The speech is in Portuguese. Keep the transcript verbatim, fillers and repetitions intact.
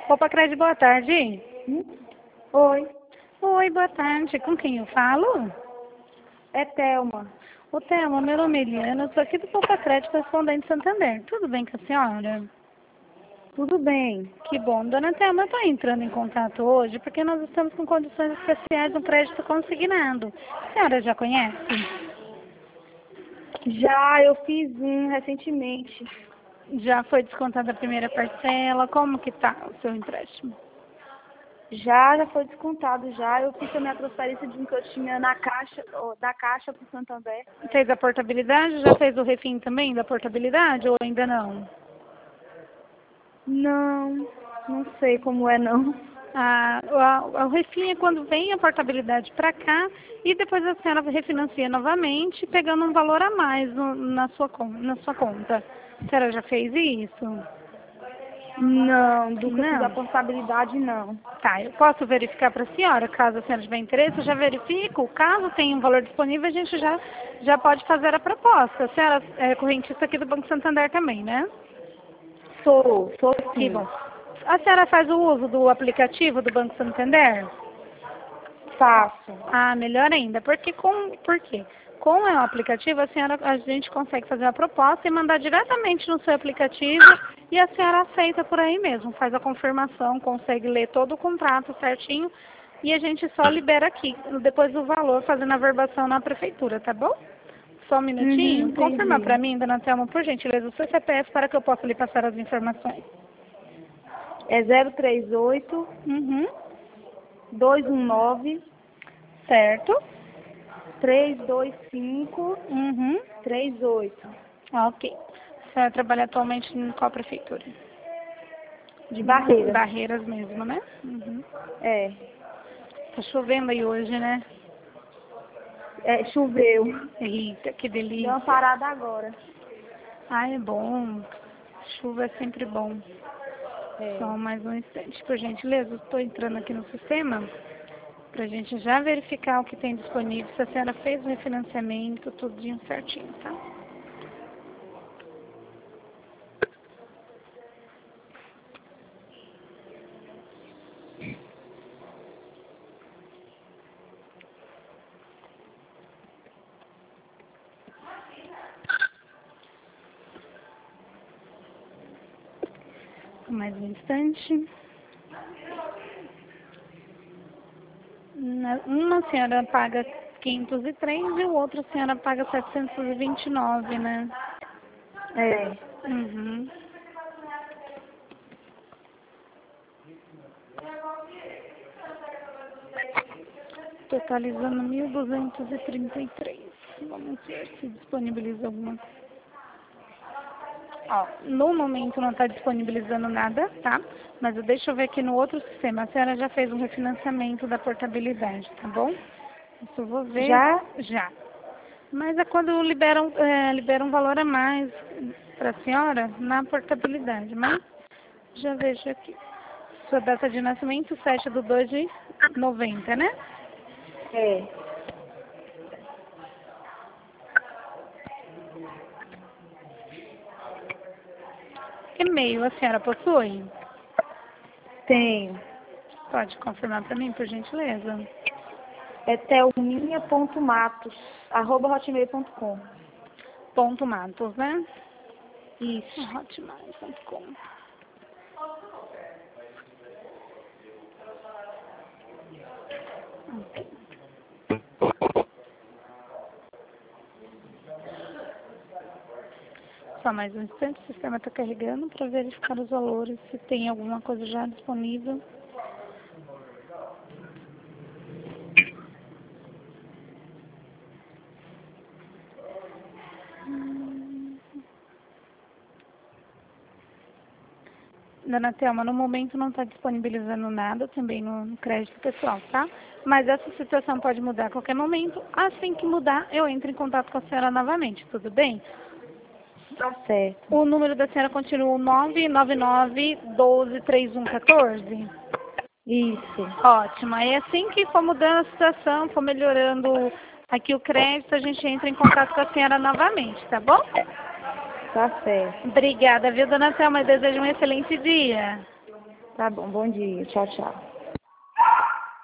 Opa, Crédito, boa tarde. Hum? Oi, Oi, boa tarde. Com quem eu falo? é Thelma. Ô, Thelma, meu nome é Eliana, eu sou aqui do Poupa Crédito, correspondente de Santander. Tudo bem com a senhora? Tudo bem? Que bom. Dona Thelma, eu estou entrando em contato hoje porque nós estamos com condições especiais no crédito consignado. A senhora já conhece? Já, eu fiz um recentemente. Já foi descontada a primeira parcela? Como que tá o seu empréstimo? Já, já foi descontado já. Eu fiz também a transferência de um que eu tinha na caixa, ó, da caixa para o Santander. Fez a portabilidade? Já fez o refim também da portabilidade ou ainda não? Não, não sei como é não. A, a, o refim é quando vem a portabilidade para cá e depois a senhora refinancia novamente, pegando um valor a mais no, na, sua, na sua conta. A senhora já fez isso? Não, do que eu fiz a Não? portabilidade não. Tá, eu posso verificar para a senhora, caso a senhora tiver interesse, eu já verifico. Caso tenha um valor disponível, a gente já, já pode fazer a proposta. A senhora é correntista aqui do Banco Santander também, né? Sou, sou Que sim. bom. A senhora faz o uso do aplicativo do Banco Santander? Faço. Ah, melhor ainda, porque com, por quê? Com o aplicativo, a senhora, a gente consegue fazer a proposta e mandar diretamente no seu aplicativo e a senhora aceita por aí mesmo, faz a confirmação, consegue ler todo o contrato certinho e a gente só libera aqui, depois do valor, fazendo a verbação na prefeitura, tá bom? Só um Uhum, minutinho, confirma para entendi. mim, dona Thelma, por gentileza, o seu C P F para que eu possa lhe passar as informações. É zero três oito, Uhum, dois um nove, certo. três dois cinco, Uhum, três oito. ok. A senhora trabalha atualmente em qual prefeitura? De Barreiras. Barreiras mesmo, né? Uhum. É. Tá chovendo aí hoje, né? É, choveu. Eita, que Deu uma delícia. parada agora. Ah, é bom. Chuva é sempre bom. É. Só mais um instante, por gentileza. Estou entrando aqui no sistema para a gente já verificar o que tem disponível. Se a senhora fez o refinanciamento, tudinho certinho, tá? Mais um instante. Na- Uma senhora paga quinhentos e três e o outro a senhora paga setecentos e vinte e nove, né? É. Uhum. Totalizando mil duzentos e trinta e três. Vamos ver se disponibiliza alguma coisa. Ó, no momento não está disponibilizando nada, tá? Mas eu- deixa eu ver aqui no outro sistema. A senhora já fez um refinanciamento da portabilidade, tá bom? Isso eu vou ver Já? já. Mas é quando liberam, é, liberam um valor a mais para a senhora na portabilidade. Mas já vejo aqui. Sua data de nascimento, sete de dois de noventa, né? É. E-mail a senhora possui? Tenho. Pode confirmar para mim, por gentileza? É thelminha.matos, arroba hotmail ponto com. Ponto Matos, né? Isso. hotmail ponto com. Só mais um instante, o sistema está carregando para verificar os valores, se tem alguma coisa já disponível. Hum. Dona Thelma, no momento não está disponibilizando nada também no, no crédito pessoal, tá? Mas essa situação pode mudar a qualquer momento. Assim que mudar, eu entro em contato com a senhora novamente, tudo bem? Tá certo. O número da senhora continua o nove nove nove, um dois, três um um quatro? Isso. Ótimo. Aí assim que for mudando a situação, for melhorando aqui o crédito, a gente entra em contato com a senhora novamente, tá bom? Tá certo. Obrigada, viu, dona Thelma? Eu desejo um excelente dia. Tá bom, bom dia. Tchau, tchau.